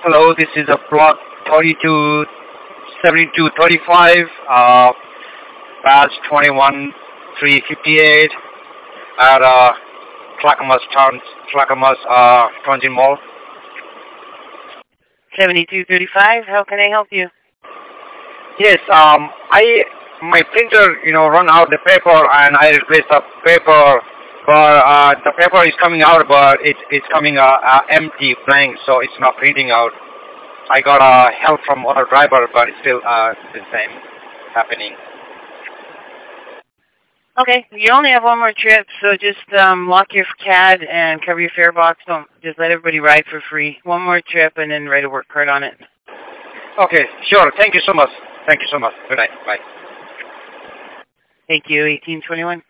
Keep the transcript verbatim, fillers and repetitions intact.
Hello, this is a plot thirty-two seventy-two thirty-five, uh, badge twenty-one three fifty-eight at uh, Clackamas Town, Clackamas uh, Transit Mall. seventy-two thirty-five, how can I help you? Yes, um, I my printer, you know, run out the paper and I replaced the paper, but uh, the paper is coming out, but it's it's coming uh, uh, empty, blank, so it's not printing out. I got uh, help from other driver, but it's still uh, the same happening. Okay, you only have one more trip, so just um, lock your C A D and cover your fare box. Don't just let everybody ride for free. One more trip and then write a work card on it. Okay, sure. Thank you so much. Thank you so much. Good night. Bye. Thank you, eighteen twenty-one.